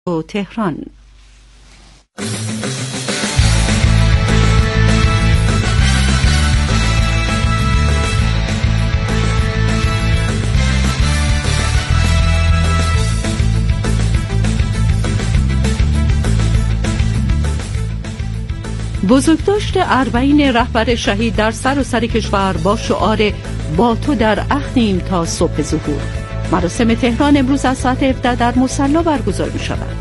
تهران. بزرگداشت اربعین رهبر شهید در سراسر کشور با شعار با تو در عهدیم تا صبح ظهور. مراسم تهران امروز از ساعت 17 در مصلی برگزار می شود.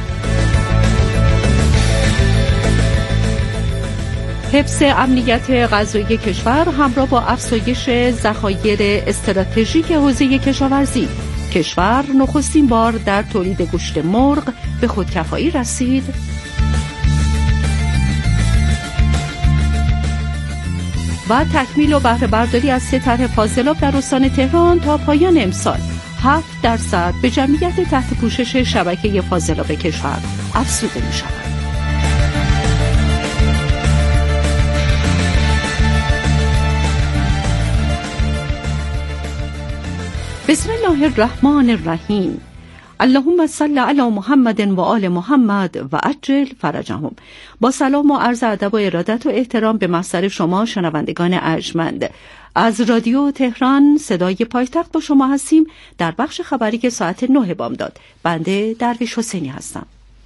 حفظ امنیت غذایی کشور همراه با افزایش ذخایر استراتژیک حوزه کشاورزی. کشور نخستین بار در تولید گوشت مرغ به خودکفایی رسید. و تکمیل و بهره برداری از 3 طرح فاضلاب در استان تهران تا پایان امسال 7% به جمعیت تحت پوشش شبکه فاضلاب کشور افزوده می شود. بسم الله الرحمن الرحیم. اللهم صل علی محمد و آل محمد و عجل فرجهم. با سلام و عرض ادب و ارادت و احترام به محضر شما شنوندگان ارجمند، از رادیو تهران صدای پایتخت با شما هستیم در بخش خبری که ساعت 9 بامداد. بنده درویش حسینی هستم.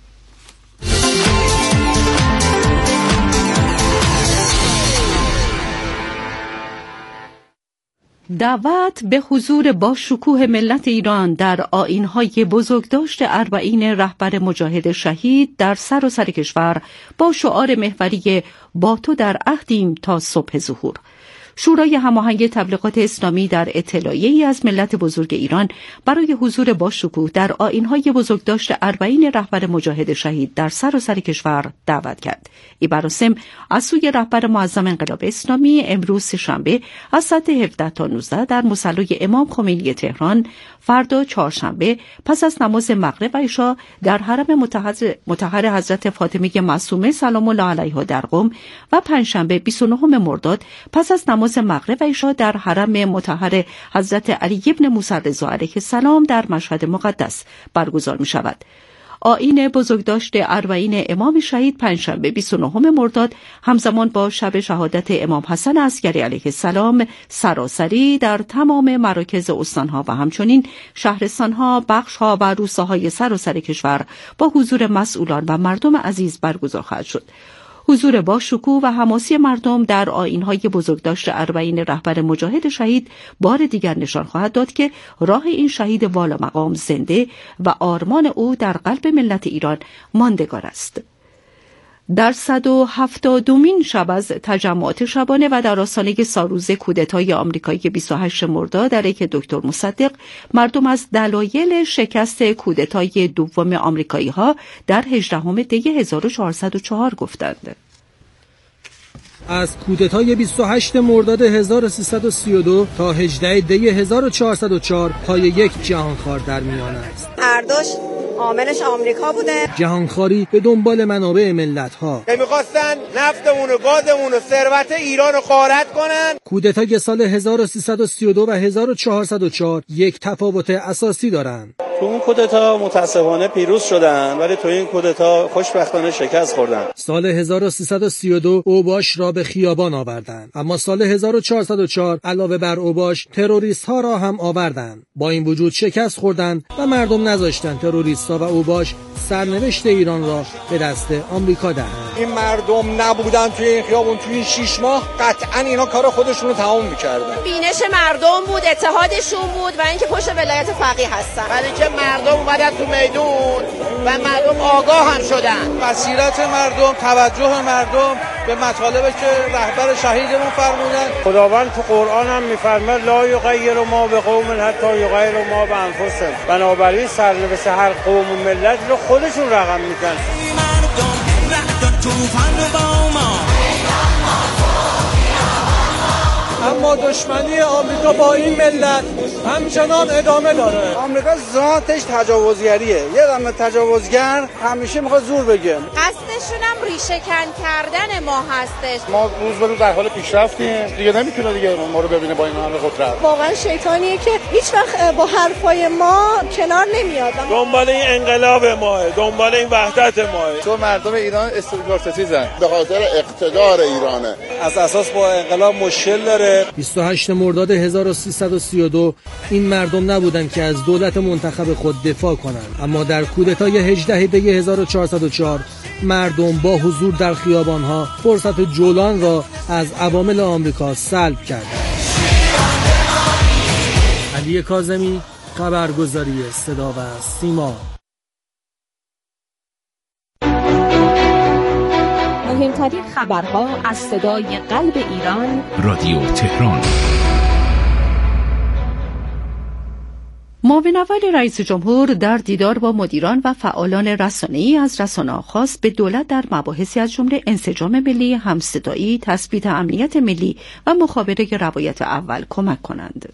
دعوت به حضور با شکوه ملت ایران در آیین‌های بزرگداشت اربعین رهبر مجاهد شهید در سراسر کشور با شعار محوری با تو در عهدیم تا صبح ظهور. شورای هماهنگ تبلیغات اسلامی در اطلاعیه‌ای از ملت بزرگ ایران برای حضور با شکوه در آیین‌های بزرگداشت اربعین رهبر مجاهد شهید در سراسر کشور دعوت کرد. این مراسم از سوی رهبر معظم انقلاب اسلامی امروز سه‌شنبه از ساعت 17 تا 19 در مصلی امام خمینی تهران، فردا چهارشنبه پس از نماز مغرب و عشا در حرم مطهر حضرت فاطمه معصومه سلام الله علیها در قم و پنجشنبه 29 مرداد پس از نماز مغرب و عشا در حرم مطهر حضرت علی ابن موسی رضا علیه السلام در مشهد مقدس برگزار می شود. آیین بزرگداشت اربعین امام شهید پنجشنبه 29 مرداد همزمان با شب شهادت امام حسن عسکری علیه السلام سراسری در تمام مراکز استانها و همچنین شهرستانها، بخشها و روستاهای سراسر کشور با حضور مسئولان و مردم عزیز برگزار خواهد شد. حضور با شکوه و حماسی مردم در آیین‌های بزرگداشت اربعین رهبر مجاهد شهید بار دیگر نشان خواهد داد که راه این شهید والا مقام زنده و آرمان او در قلب ملت ایران ماندگار است. در 172مین شب از تجمعات شبانه و در آستانه سالروز کودتای آمریکایی 28 مرداد علیه دکتر مصدق، مردم از دلایل شکست کودتای دوم آمریکایی‌ها در 18 دی 1404 گفتند. از کودتای 28 مرداد 1332 تا 18 دی 1404 پای یک جهانخوار در میان است. اردوش عاملش آمریکا بوده. جهانخواری به دنبال منابع ملت‌ها. می‌خواستن نفتمون و گازمون و ثروت ایران رو غارت کنن. کودتای سال 1332 و 1404 یک تفاوت اساسی دارند. تو اون کودتا متاسفانه پیروز شدن ولی تو این کودتا خوشبختانه شکست خوردن. سال 1332 اوباش را به خیابان آوردند، اما سال 1404 علاوه بر اوباش تروریست‌ها را هم آوردند. با این وجود شکست خوردند و مردم نذاشتند تروریست‌ها و اوباش سرنوشت ایران را به دست آمریکا دهند. این مردم نبودن توی این خیابون توی این 6 ماه قطعاً اینا کار خودشون رو تمام می‌کردن. بینش مردم بود، اتحادشون بود و اینکه پشت ولایت فقیه هستن. ولی که مردم اومدن تو میدون و مردم آگاه هم شدن. بصیرت مردم، توجه مردم به مطالبی که رهبر شهیدمون فرمودن. خداوند تو قرآن هم می‌فرماید لا یغیر ما بقوم حتی یغیر ما بانفسهم. بنابراین سرنوشت هر قوم و ملت رو خودشون رقم میدن. اما دشمنی آمریکا با این ملت همچنان ادامه داره. آمریکا ذاتش تجاوزگریه. یه دم تجاوزگر همیشه میخواد زور بگه. قصدش هم ریشه کن کردن ما هستش. ما روز به روز در حال پیشرفتیم، دیگه نمیتونه دیگه ما رو ببینه با این همه قدرت. واقعا شیطانیه که هیچ وقت با حرفای ما کنار نمیاد. دنبال این انقلاب ماه، دنبال این وحدت ماه. چون مردم ایران استقلال‌ستیزن، به خاطر اقتدار ایرانه. از اساس با انقلاب مشکل داره. 28 مرداد 1332 این مردم نبودند که از دولت منتخب خود دفاع کنند، اما در کودتای 18 دی 1404 مردم با حضور در خیابانها فرصت جولان را از عوامل آمریکا سلب کردند. علی کاظمی، خبرگزاری صدا و سیما. مهمترین خبرها از صدای قلب ایران، رادیو تهران. معاون اول رئیس جمهور در دیدار با مدیران و فعالان رسانه‌ای از رسانه‌ها خواست به دولت در مباحثی از جمله انسجام ملی، همصدایی، تثبیت امنیت ملی و مخابره روایت اول کمک کنند.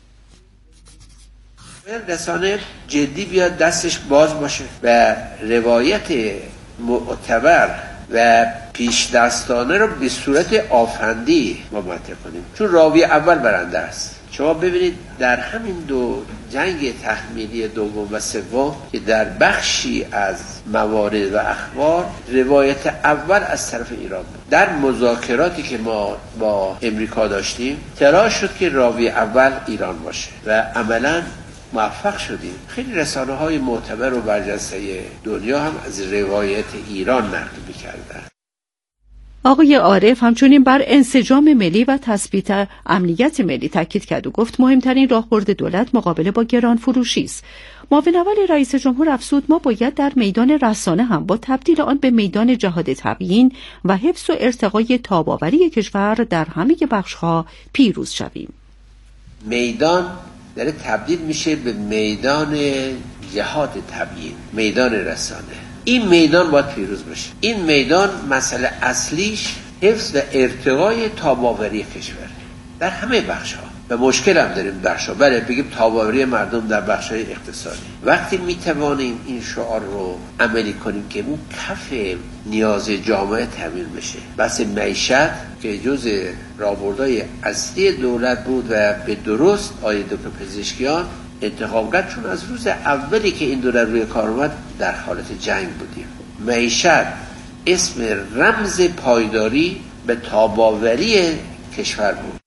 رسانه جدی بیاد دستش باز باشه و روایت معتبر و پیش دستانه رو به صورت آفندی ما مطرح کنیم، چون راوی اول برنده است. شما ببینید در همین دو جنگ تحمیلی دوم و سوم که در بخشی از موارد و اخبار روایت اول از طرف ایران بود. در مذاکراتی که ما با امریکا داشتیم تلاش شد که راوی اول ایران باشه و عملاً موفق شدیم. خیلی رسانه‌های معتبر و برجسته دنیا هم از روایت ایران نقل می‌کردن. آقای عارف همچنین بر انسجام ملی و تثبیت امنیت ملی تاکید کرد و گفت مهمترین راهبرد دولت مقابله با گران فروشی است. معاون اول رئیس جمهور افزود ما باید در میدان رسانه هم با تبدیل آن به میدان جهاد تبیین و حفظ و ارتقای تاب‌آوری کشور در همه بخش‌ها پیروز شویم. میدان داره تبدیل میشه به میدان جهاد تبیین، میدان رسانه. این میدان باید پیروز بشه. این میدان مسئله اصلیش حفظ و ارتقای تاب‌آوری کشور در همه بخش‌ها. و مشکل هم داریم بخش‌ها، بله بگیم تاب‌آوری مردم در بخش‌های اقتصادی. وقتی میتوانیم این شعار رو عملی کنیم که اون کف نیاز جامعه تامین بشه، بحث معیشت که جزء راهبردهای اصلی دولت بود و به درست آقای دکتر پزشکیان انتخاب کرد، چون از روز اولی که این دولت روی کار اومد در حالت جنگ بودیم. معیشت اسم رمز پایداری به تاب‌آوری کشور بود.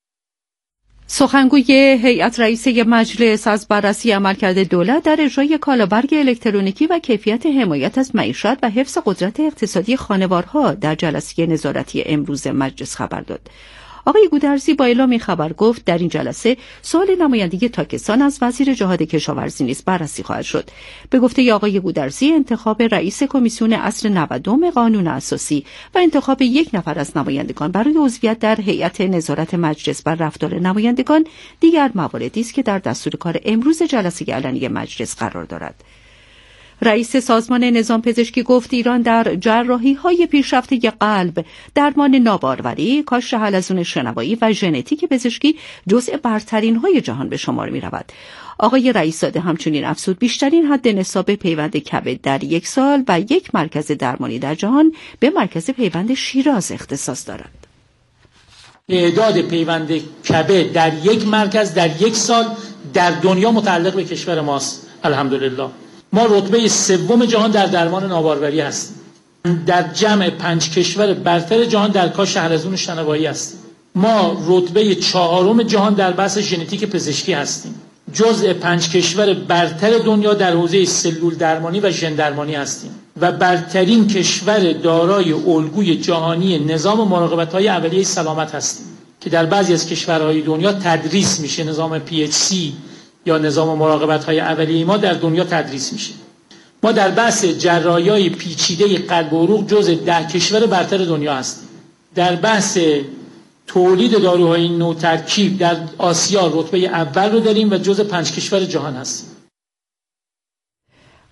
سخنگوی هیئت رئیسه مجلس از بررسی عملکرد دولت در اجرای کالابرگ الکترونیکی و کیفیت حمایت از معیشت و حفظ قدرت اقتصادی خانوارها در جلسه نظارتی امروز مجلس خبر داد. آقای گودرزی با اعلام این خبر گفت در این جلسه سوال نمایندگی تاکستان از وزیر جهاد کشاورزی نیز بررسی خواهد شد. به گفته آقای گودرزی انتخاب رئیس کمیسیون اصل 90 قانون اساسی و انتخاب یک نفر از نمایندگان برای عضویت در هیئت نظارت مجلس بر رفتار نمایندگان دیگر مواردی است که در دستور کار امروز جلسه علنی مجلس قرار دارد. رئیس سازمان نظام پزشکی گفت ایران در جراحی‌های پیشرفته قلب، درمان ناباروری، کاشت حلزون شنوایی و ژنتیک پزشکی جزء برترین‌های جهان به شمار می‌رود. آقای رئیس‌زاده همچنین افزود بیشترین حد نصاب پیوند کبد در یک سال و یک مرکز درمانی در جهان به مرکز پیوند شیراز اختصاص دارد. تعداد پیوند کبد در یک مرکز در یک سال در دنیا متعلق به کشور ماست. الحمدلله. ما رتبه 3 جهان در درمان ناباروری هستیم. در جمع 5 کشور برتر جهان در کاشت حلزون شنوایی هستیم. ما رتبه 4 جهان در بحث ژنتیک پزشکی هستیم. جزء 5 کشور برتر دنیا در حوزه سلول درمانی و ژن درمانی هستیم و برترین کشور دارای الگوی جهانی نظام مراقبت‌های اولیه سلامت هستیم که در بعضی از کشورهای دنیا تدریس میشه. نظام PHC یا نظام مراقبت‌های اولیه ما در دنیا تدریس میشه. ما در بحث جراحی‌های پیچیده قلب و عروق جزء 10 کشور برتر دنیا هستیم. در بحث تولید داروهای نوترکیب در آسیا رتبه اول رو داریم و جزء 5 کشور جهان هستیم.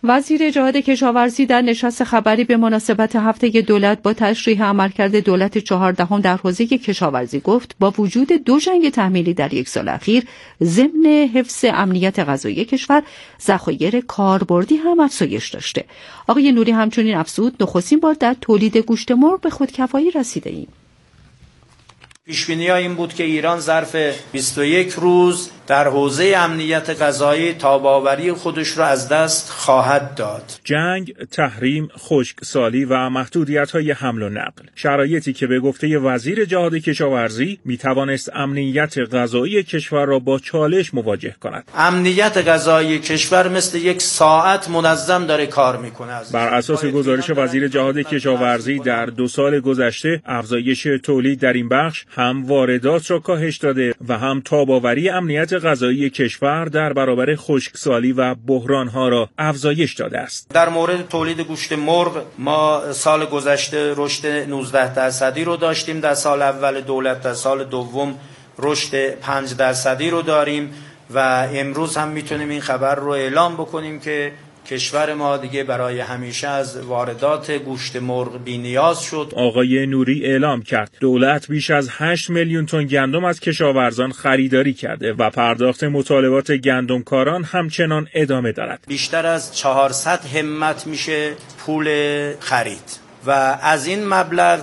وزیر جهاد کشاورزی در نشست خبری به مناسبت هفته دولت با تشریح عملکرد دولت 14 در حوزه کشاورزی گفت با وجود 2 جنگ تحمیلی در 1 سال اخیر ضمن حفظ امنیت غذایی کشور ذخایر کاربردی هم افزایش داشته. آقای نوری همچنین افزود نخستین بار در تولید گوشت مرغ به خودکفایی رسیده ایم. پیشبینی‌ها این بود که ایران ظرف 21 روز در حوزه امنیت غذایی تاب‌آوری خودش را از دست خواهد داد. جنگ، تحریم، خشکسالی و محدودیت‌های حمل و نقل، شرایطی که به گفته وزیر جهاد کشاورزی می‌توانست امنیت غذایی کشور را با چالش مواجه کند. امنیت غذایی کشور مثل یک ساعت منظم داره کار می‌کنه. بر اساس گزارش وزیر جهاد کشاورزی در 2 سال گذشته افزایش تولید در این بخش هم واردات را کاهش داده و هم تاب‌آوری امنیت غذایی کشور در برابر خشکسالی و بحران‌ها را افزایش داده است. در مورد تولید گوشت مرغ ما سال گذشته رشد 19% رو داشتیم در سال اول دولت، در سال دوم رشد 5% رو داریم و امروز هم میتونیم این خبر رو اعلام بکنیم که کشور ما دیگه برای همیشه از واردات گوشت مرغ بی‌نیاز شد. آقای نوری اعلام کرد دولت بیش از 8 میلیون تن گندم از کشاورزان خریداری کرده و پرداخت مطالبات گندمکاران همچنان ادامه دارد. بیشتر از 400 همت میشه پول خرید و از این مبلغ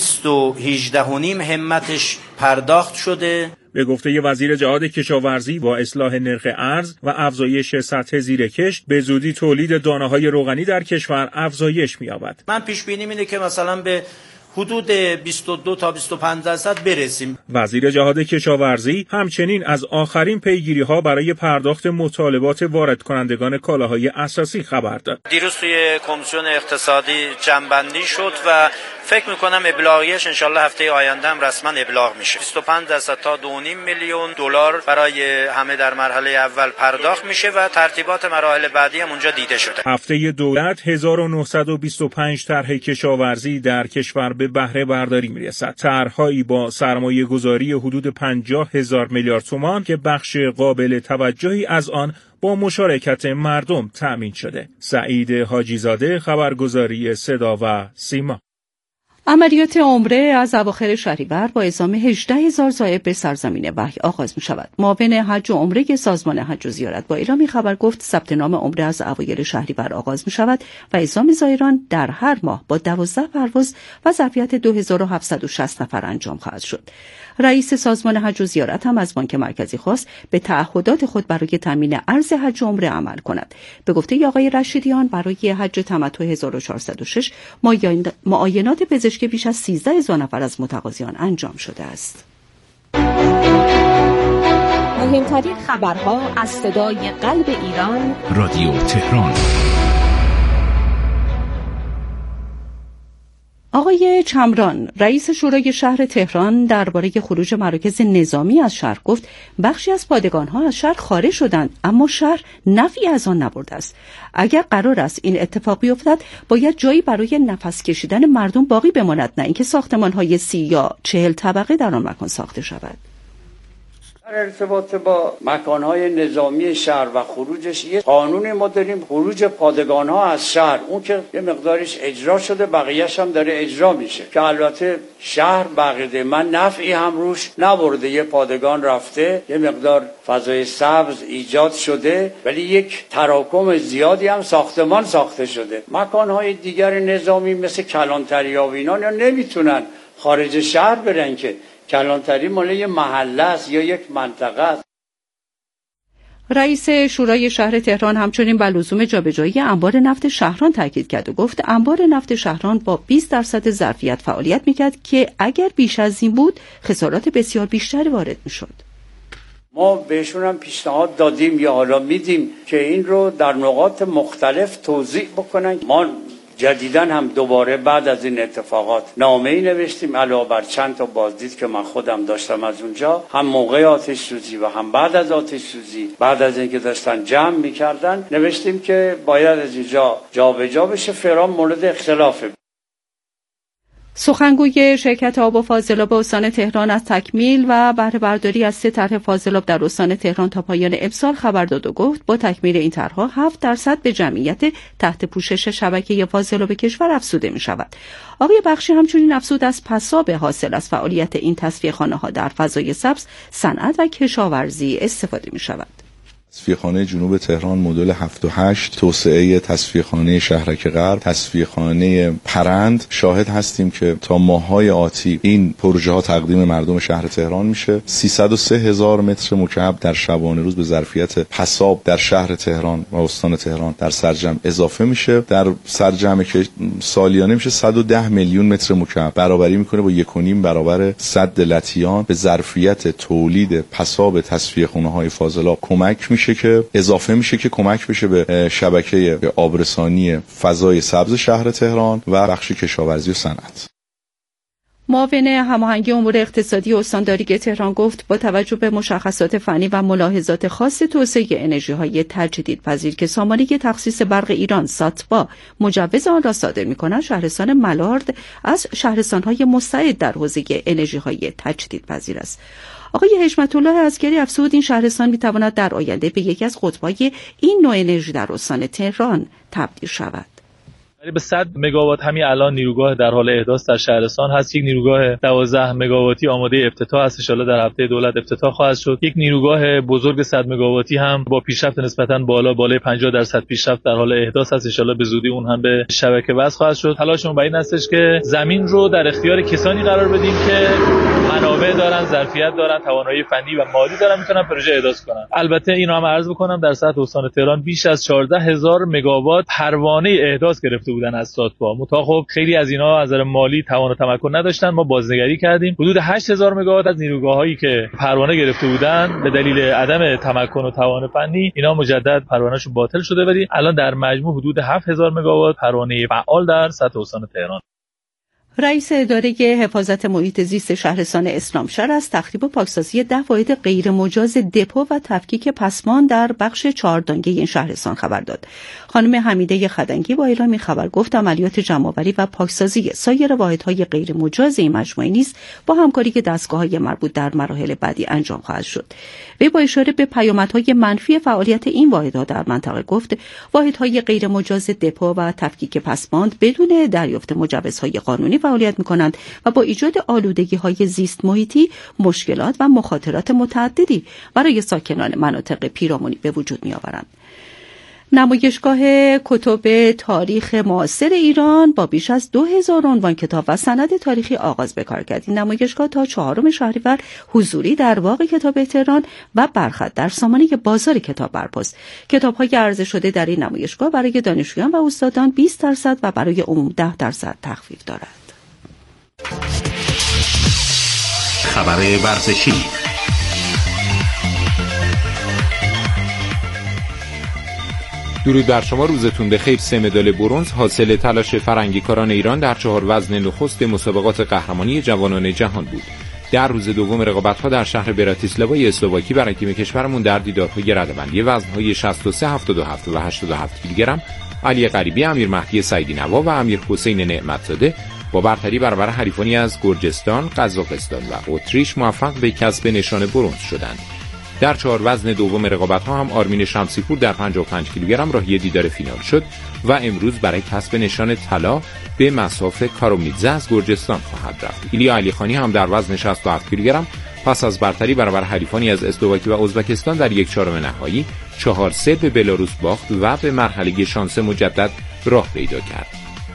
218.5 همتش پرداخت شده. به گفته وزیر جهاد کشاورزی با اصلاح نرخ ارز و افزایش سطح زیرکشت به زودی تولید دانه‌های روغنی در کشور افزایش می‌یابد. من پیش بینی اینه که مثلا به حدود 22 تا 25% برسیم. وزیر جهاد کشاورزی همچنین از آخرین پیگیری‌ها برای پرداخت مطالبات وارد کنندگان کالاهای اساسی خبر داد. دیروز توی کمیسیون اقتصادی جمع‌بندی شد و فکر می‌کنم ابلاغیش انشالله هفته آینده هم رسما ابلاغ میشه. 25% تا 2.5 میلیون دلار برای همه در مرحله اول پرداخت میشه و ترتیبات مراحل بعدی هم اونجا دیده شده. هفته دولت 1925 طرح کشاورزی در کشور به بهره برداری میرسد. طرح‌هایی با سرمایه‌گذاری حدود 50,000 میلیارد تومان که بخش قابل توجهی از آن با مشارکت مردم تأمین شده. سعید حاجیزاده، خبرگزاری صدا و سیما. عملیات عمره از اواخر شهریور با اعزام 18,000 زائر به سرزمین وحی آغاز می شود. معاون حج و عمره سازمان حج و زیارت با اعلامی خبر گفت ثبت نام عمره از اوایل شهریور آغاز می شود و اعزام زائران در هر ماه با 12 پرواز و ظرفیت 2760 نفر انجام خواهد شد. رئیس سازمان حج و زیارت هم از بانک مرکزی خواست به تعهدات خود برای تامین ارز حج و عمره عمل کند. به گفته آقای رشیدیان برای حج تمتع 1406 معاینات پزشکی بیش از 13,000 نفر از متقاضیان انجام شده است. مهمترین خبرها از صدای قلب ایران، رادیو تهران. آقای چمران، رئیس شورای شهر تهران درباره خروج مراکز نظامی از شهر گفت بخشی از پادگان‌ها از شهر خارج شدند اما شهر نفعی از آن نبرده است. اگر قرار است این اتفاق بیفتد باید جایی برای نفس کشیدن مردم باقی بماند، نه اینکه ساختمان‌های 30 یا 40 طبقه در آن مکان ساخته شود. در ارتباط با مکانهای نظامی شهر و خروجش یه قانون ما داریم، خروج پادگانها از شهر، اون که یه مقدارش اجرا شده بقیه‌اش هم داره اجرا میشه که البته شهر بقیده من نفعی هم روش نبرده. یه پادگان رفته، یه مقدار فضای سبز ایجاد شده ولی یک تراکم زیادی هم ساختمان ساخته شده. مکانهای دیگر نظامی مثل کلانتری و اینا نمیتونن خارج شهر برن که کلانتری مال یه محله است یا یک منطقه است. رئیس شورای شهر تهران همچنین بر لزوم جابجایی انبار نفت شهران تاکید کرد و گفت انبار نفت شهران با 20% ظرفیت فعالیت میکرد که اگر بیش از این بود خسارات بسیار بیشتری وارد میشد. ما بهشون هم پیشنهاد دادیم یا حالا میدیم که این رو در نقاط مختلف توضیح بکنن. ما جدیداً هم دوباره بعد از این اتفاقات نامه‌ای نوشتیم علاوه بر چند تا بازدید که من خودم داشتم از اونجا، هم موقع آتش سوزی و هم بعد از آتش سوزی، بعد از اینکه داشتن جمع می‌کردن، نوشتیم که باید از اینجا جابجا بشه، فعلا مورد اختلافه. سخنگوی شرکت آب و فاضلاب استان تهران از تکمیل و بهره برداری از 3 طرح فاضلاب در استان تهران تا پایان امسال خبر داد و گفت با تکمیل این طرح‌ها 7% به جمعیت تحت پوشش شبکه فاضلاب کشور افزوده می‌شود. آقای بخشی همچنین افزود از پساب حاصل از فعالیت این تصفیه‌خانه‌ها در فضای سبز، صنعت و کشاورزی استفاده می‌شود. تصفیه‌خانه جنوب تهران مدل 7 و 8 توسعه تصفیه‌خانه شهرک غرب، تصفیه‌خانه پرند، شاهد هستیم که تا ماه‌های آتی این پروژه ها تقدیم مردم شهر تهران میشه. 303,000 متر مکعب در شبانه روز به ظرفیت پساب در شهر تهران و استان تهران در سرجم اضافه میشه. در سرجم که سالیانه میشه 110 میلیون متر مکعب، برابری میکنه با 1.5 برابر سد لطیان به ظرفیت تولید پساب تصفیه‌خانه‌های فاضلاب کمک میشه که اضافه میشه که کمک بشه به شبکه آبرسانی فضای سبز شهر تهران و بخش کشاورزی و صنعت. معاون هماهنگی امور اقتصادی استانداری تهران گفت با توجه به مشخصات فنی و ملاحظات خاص توسعه انرژی‌های تجدیدپذیر که سامانه تخصیص برق ایران ساتبا مجوز آن را صادر می‌کند، شهرستان ملارد از شهرستان‌های مستعد در حوزه انرژی‌های تجدیدپذیر است. آقای حشمت الله عسکری افزود این شهرستان می‌تواند در آینده به یکی از قطب‌های این نوع انرژی در استان تهران تبدیل شود. به 100 مگاوات همین الان نیروگاه در حال احداث در شهرستان هست. یک نیروگاه 12 مگاواتی آماده افتتاح است، ان شاءالله در هفته دولت افتتاح خواهد شد. یک نیروگاه بزرگ 100 مگاواتی هم با پیشرفت نسبتاً بالای 50% پیشرفت در حال احداث است، ان شاءالله به زودی اون هم به شبکه وصل خواهد شد. تلاشمون بر این هستش که زمین رو در اختیار کسانی قرار بدیم که منابع دارن، ظرفیت دارن، توانایی فنی و مالی دارن، میتونن پروژه احداث کنن. البته اینو هم عرض بکنم در سطح استان تهران بیش از 14,000 مگاوات پروانه احداث گرفته بودن از ساتبا. خب خیلی از اینا از نظر مالی توان و تمکن نداشتن. ما بازنگری کردیم، حدود 8,000 مگاوات از نیروگاهایی که پروانه گرفته بودن به دلیل عدم تمکن و توان فنی اینا مجدد پروانه‌شون باطل شده، ولی الان در مجموع حدود 7,000 مگاوات پروانه فعال در سطح استان تهران. رئیس اداره حفاظت محیط زیست شهرستان اسلامشهر از تخریب و پاکسازی 10 واحد غیر مجاز دپو و تفکیک پسمان در بخش چهاردانگی این شهرستان خبر داد. خانم حمیده خدنگی با اعلام این خبر گفت عملیات جمع‌آوری و پاکسازی سایر واحدهای غیر مجاز این مجموعه نیز با همکاری دستگاه‌های مربوط در مراحل بعدی انجام خواهد شد. وی با اشاره به پیامدهای منفی فعالیت این واحدها در منطقه گفت واحدهای غیر مجاز دپو و تفکیک پسماند بدون دریافت مجوزهای قانونی فعالیت می‌کنند و با ایجاد آلودگی‌های زیست محیطی مشکلات و مخاطرات متعددی برای ساکنان مناطق پیرامونی به وجود می‌آورند. نمایشگاه کتب تاریخ معاصر ایران با بیش از 2000 عنوان کتاب و سند تاریخی آغاز به کار کرد. این نمایشگاه تا 4 شهریور حضوری در باغ کتاب تهران و برخط در سامانه بازار کتاب برپاست. کتاب‌های عرضه شده در این نمایشگاه برای دانشجویان و استادان 20% و برای عموم 10% تخفیف دارد. خبر ورزشی. درود بر شما، روزتون بخیر. 3 مدال برنز حاصل تلاش فرنگیکاران ایران در 4 وزن نخست مسابقات قهرمانی جوانان جهان بود. در روز دوم رقابت‌ها در شهر براتیسلاوای اسلواکی برای تیم کشورمون در دیدارهای رده‌بندی وزن‌های 63، 77 و 87 کیلوگرم علی غریبی، امیر مهدی سعیدی نوا و امیر حسین نعمتزاده با برتری برابر حریفانی از گرجستان، قزاقستان و اتریش موفق به کسب نشان برنز شدند. در 4 وزن دوم رقابت‌ها هم آرمین شمسی‌پور در 55 کیلوگرم راهی دیدار فینال شد و امروز برای کسب نشان طلا به مصاف کارومیدزه از گرجستان خواهد رفت. ایلیا علیخانی هم در وزن 67 کیلوگرم پس از برتری برابر حریفانی از اسلواکی و ازبکستان در 1/4 نهایی 4-3 به بلاروس باخت و به مرحله شانس مجدد راه پیدا کرد.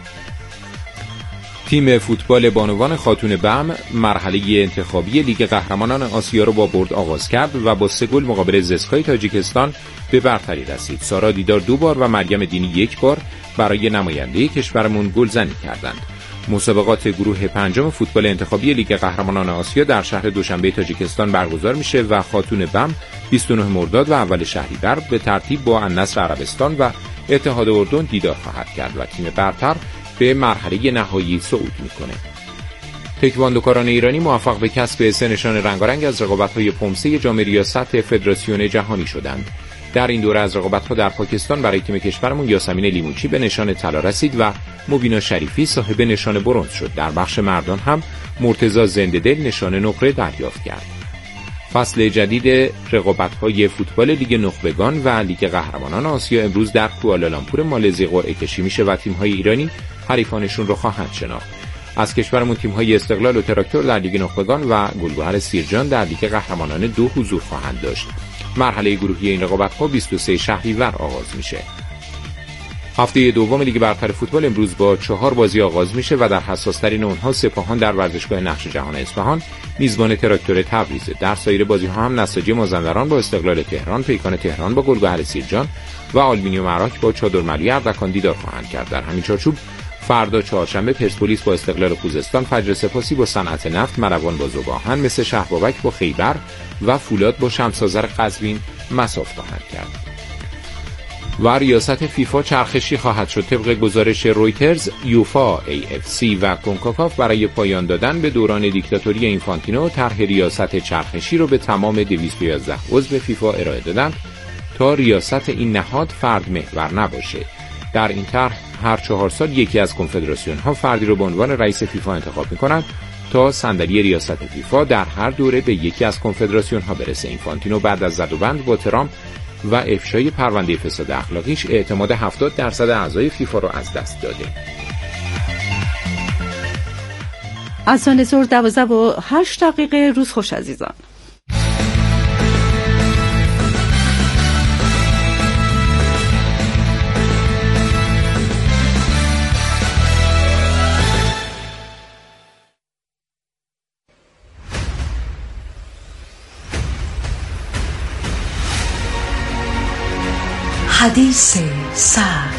تیم فوتبال بانوان خاتون بم مرحله انتخابی لیگ قهرمانان آسیا را با برد آغاز کرد و با 3 گل مقابل زسکای تاجیکستان به برتری رسید. سارا دیدار 2 بار و مریم دینی 1 بار برای نماینده کشورمون گلزنی کردند. مسابقات گروه 5 فوتبال انتخابی لیگ قهرمانان آسیا در شهر دوشنبه تاجیکستان برگزار میشه و خاتون بم 29 مرداد و اول شهریور به ترتیب با النصر عربستان و اتحاد اردن دیدار خواهد کرد و تیم برتر به مرحله نهایی صعود میکنه. تکواندوکاران ایرانی موفق به کسب 3 نشان رنگارنگ از رقابت‌های پمسه جام ریاست فدراسیون جهانی شدند. در این دوره از رقابت‌ها در پاکستان برای تیم کشورمون یاسمین لیموچی به نشان طلا رسید و مبینا شریفی صاحب نشان برنز شد. در بخش مردان هم مرتضی زنده‌دل نشان نقره دریافت کرد. فصل جدید رقابت‌های فوتبال لیگ نخبگان و لیگ قهرمانان آسیا امروز در کوالالامپور مالزی قرعه کشی میشه و تیم‌های ایرانی حریفانشون رو خواهند شناخت. از کشورمون تیم‌های استقلال و تراکتور در لیگ نخبگان و گلگهر سیرجان در لیگ قهرمانان 2 حضور خواهند داشت. مرحله گروهی این رقابت‌ها 23 شهریور آغاز میشه. هفته دوم لیگ برتر فوتبال امروز با 4 بازی آغاز میشه و در حساس‌ترین اونها سپاهان در ورزشگاه نقش جهان اصفهان میزبان تراکتور تبریز. در سایر بازی‌ها هم نساجی مازندران با استقلال تهران، پیکان تهران با گلگهر سیرجان و آلومینیوم عراق با چادرملوی اردکان دیدار خواهند کرد. در همین چارچوب فردا چهارشنبه پرسپولیس با استقلال خوزستان، فجر سپاسی با صنعت نفت، مروان با ذوب‌آهن، مثل شهربابک با خیبر و فولاد با شمس‌آذر قزوین مساف خواهند کرد. و ریاست فیفا چرخشی خواهد شد. طبق گزارش رویترز، یوفا، AFC و کنکاکاف برای پایان دادن به دوران دیکتاتوری اینفانتینو طرح ریاست چرخشی رو به تمام 211 عضو فیفا ارائه دادند تا ریاست این نهاد فرد محور نباشه. در این طرح هر 4 سال یکی از کنفدراسیون ها فردی رو به عنوان رئیس فیفا انتخاب می‌کنند تا صندلی ریاست فیفا در هر دوره به یکی از کنفدراسیون ها برسه. اینفانتینو بعد از زدوبند با ترامپ و افشای پرونده فساد اخلاقیش اعتماد 70% اعضای فیفا رو از دست داده. از آن ظهر 12:08 روز خوش عزیزان. حدیث سر.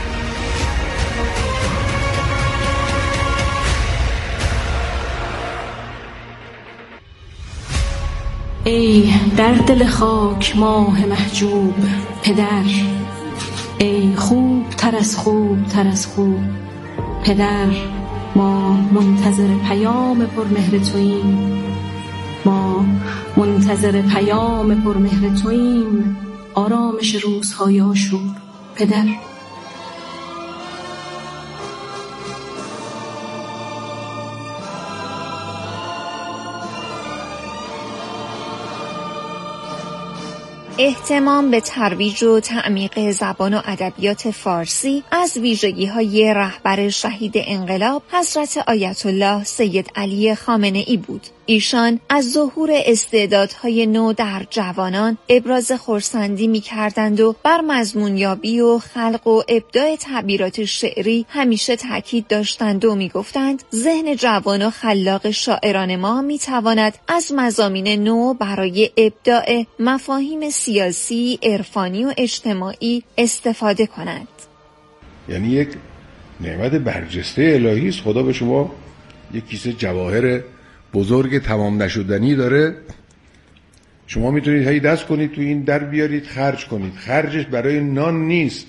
ای در دل خاک ماه محجوب پدر، ای خوب تر از خوب تر از خوب پدر، ما منتظر پیام پرمهر توییم، ما منتظر پیام پرمهر توییم، آرامش روزهای آشور پدر. اهتمام به ترویج و تعمیق زبان و ادبیات فارسی از ویژگی‌های رهبر شهید انقلاب حضرت آیت الله سید علی خامنه‌ای بود. ایشان از ظهور استعدادهای نو در جوانان ابراز خرسندی می‌کردند و بر مضمونیابی و خلق و ابداع تعبیرات شعری همیشه تاکید داشتند و می‌گفتند ذهن جوان و خلاق شاعران ما می‌تواند از مضامین نو برای ابداع مفاهیم سیاسی، عرفانی و اجتماعی استفاده کند. یعنی یک نعمت برجسته الهی است. خدا به شما یک کیسه جواهر بزرگ تمام نشدنی داره، شما میتونید هی دست کنید تو این در بیارید خرج کنید. خرجش برای نان نیست،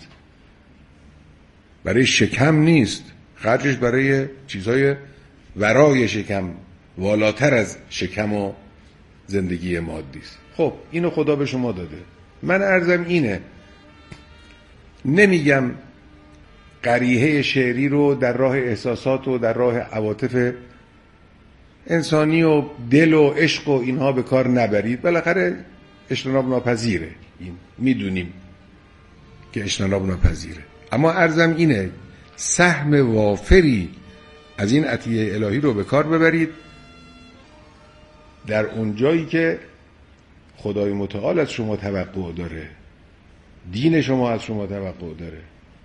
برای شکم نیست، خرجش برای چیزهای ورای شکم، والاتر از شکم و زندگی مادی است. خب اینو خدا به شما داده. من عرضم اینه، نمیگم قریحه شعری رو در راه احساسات و در راه عواطف انسانی و دل و عشق و اینها به کار نبرید، بالاخره اجتناب ناپذیره، این میدونیم که اجتناب ناپذیره. اما عرضم اینه، سهم وافری از این عطیه الهی رو به کار ببرید در اون جایی که خدای متعال از شما توقع داره، دین شما از شما توقع داره.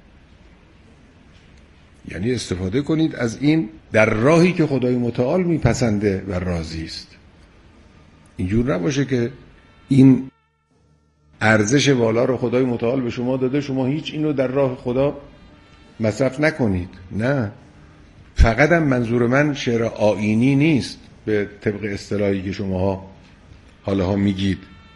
یعنی استفاده کنید از این در راهی که خدای متعال میپسنده و راضی است. اینجور نباشه که این ارزش والا رو خدای متعال به شما داده، شما هیچ اینو در راه خدا مصرف نکنید. نه، فقط هم منظور من شعر آیینی نیست به طبق اصطلاحی که شماها حالا میگید،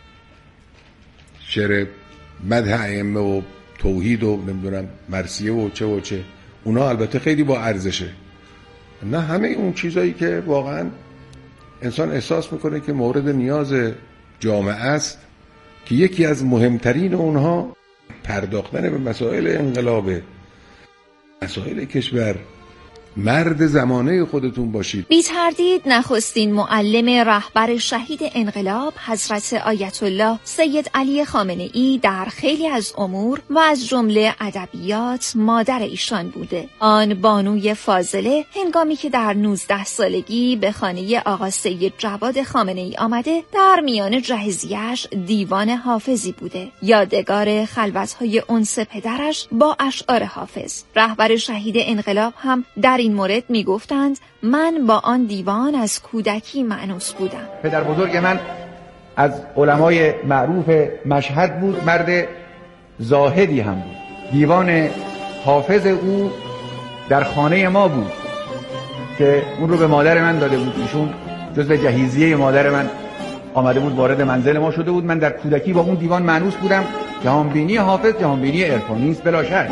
شعر مدح ائمه و توحید و نمیدونم مرثیه و چه اونا البته خیلی با ارزشه، نه همه اون چیزایی که واقعا انسان احساس میکنه که مورد نیاز جامعه است که یکی از مهمترین اونها پرداختن به مسائل انقلاب، مسائل کشور. مرد زمانه خودتون باشید. بی تردید نخستین معلم رهبر شهید انقلاب حضرت آیت الله سید علی خامنه ای در خیلی از امور و از جمله ادبیات مادر ایشان بوده. آن بانوی فاضله هنگامی که در 19 سالگی به خانه آقا سید جواد خامنه ای آمده، در میان جهیزیه‌اش دیوان حافظی بوده. یادگار خلوت‌های انس پدرش با اشعار حافظ. رهبر شهید انقلاب هم در این مورد میگفتند من با آن دیوان از کودکی مانوس بودم. پدر بزرگ من از علمای معروف مشهد بود، مرد زاهدی هم بود. دیوان حافظ او در خانه ما بود که اون رو به مادر من داده بود. ایشون جزو جهیزیه مادر من آمده بود، وارد منزل ما شده بود. من در کودکی با اون دیوان مانوس بودم. جهانبینی حافظ جهانبینی عرفانی است بلا شک.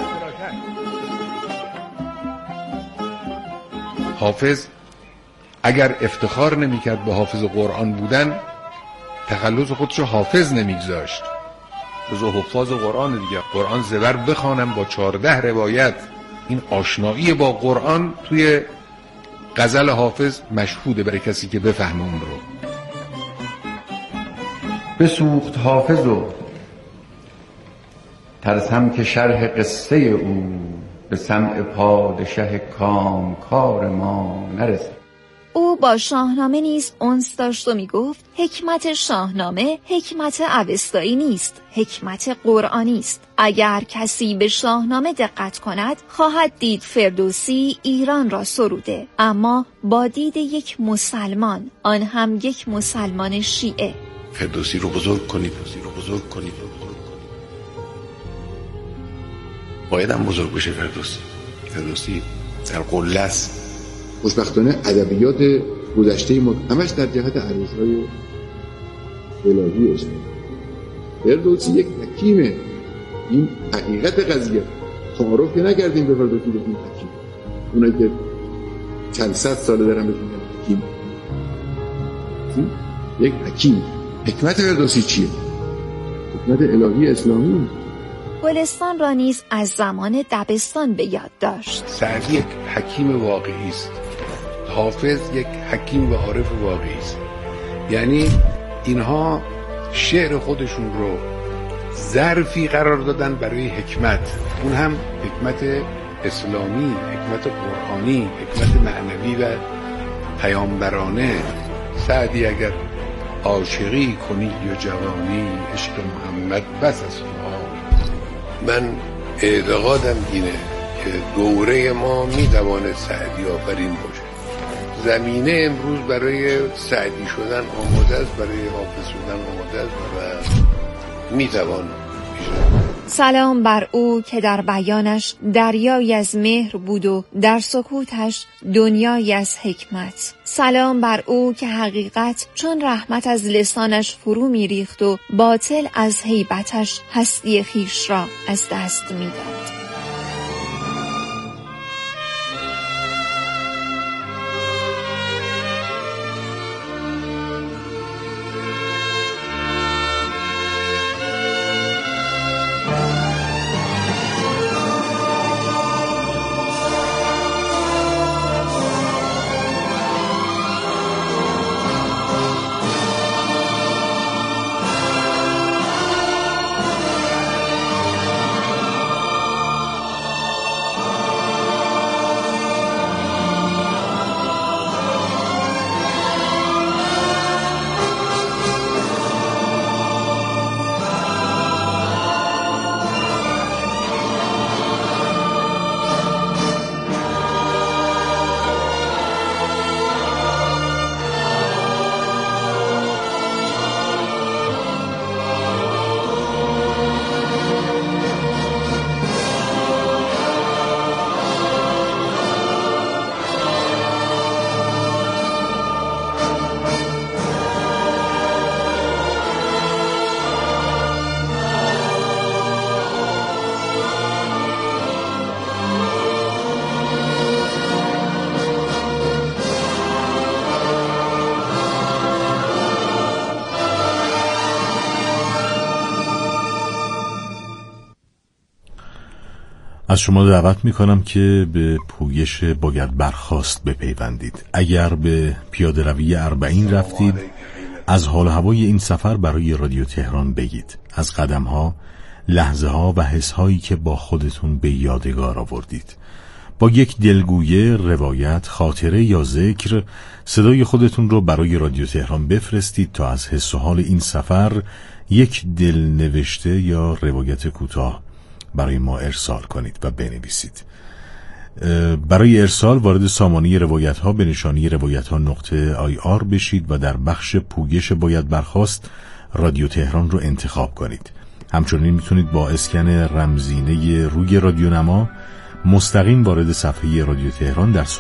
حافظ اگر افتخار نمی‌کرد به حافظ قرآن بودن، تخلص خودش رو حافظ نمیگذاشت. جزو حفاظ قرآن دیگه. قرآن زبر بخوانم با 14 روایت. این آشنایی با قرآن توی غزل حافظ مشهوده برای کسی که بفهمه اون رو. بسوخت حافظ و ترسم که شرح قصه او به سمع پادشه کامکار ما نرسد. او با شاهنامه نیز انس داشت و میگفت حکمت شاهنامه حکمت اوستایی نیست، حکمت قرآنی است. اگر کسی به شاهنامه دقت کند خواهد دید فردوسی ایران را سروده، اما با دید یک مسلمان، آن هم یک مسلمان شیعه. فردوسی رو بزرگ کنید، بزرگ کنید. باید هم بزرگ بشه فردوسی در قله است. خوشبختانه ادبیات گذشته ما همش در جهت ارزش‌های الهی است. فردوسی یک حکیمه. این حقیقت قضیه. تعارف که نکردیم به فردوسی بگیم حکیم. اونایی که چند صد ساله دارن بگیم حکیم. یک حکیم. حکمت فردوسی چیه؟ حکمت الهی اسلامی. گلستان را نیز از زمان دبستان به یاد داشت. سعدی یک حکیم واقعی است. حافظ یک حکیم و عارف واقعی است. یعنی اینها شعر خودشون رو ظرفی قرار دادن برای حکمت. اون هم حکمت اسلامی، حکمت قرآنی، حکمت معنوی و پیامبرانه. سعدی اگر عاشقی کنی یا جوانی، عشق محمد بس است. من اعتقادم اینه که دوره ما میتواند سعدی آفرین باشه. زمینه امروز برای سعدی شدن آماده است، برای حافظ شدن آماده است و میتوان. سلام بر او که در بیانش دریایی از مهر بود و در سکوتش دنیایی از حکمت. سلام بر او که حقیقت چون رحمت از لسانش فرو میریخت و باطل از هیبتش هستی خویش را از دست میداد. از شما دعوت میکنم که به پویش باید برخاست بپیوندید. اگر به پیاده روی 40 رفتید، از حال و هوای این سفر برای رادیو تهران بگید، از قدم‌ها، لحظه‌ها و حس‌هایی که با خودتون به یادگار آوردید. با یک دلگویه، روایت، خاطره یا ذکر صدای خودتون رو برای رادیو تهران بفرستید تا از حس و حال این سفر یک دلنوشته یا روایت کوتاه برای ما ارسال کنید و بنویسید. برای ارسال وارد سامانه روایت ها به نشانی روایت ها .ir بشید و در بخش پویش باید برخاست رادیو تهران رو انتخاب کنید. همچنین میتونید با اسکن رمزینه روی رادیو نما مستقیم وارد صفحه رادیو تهران در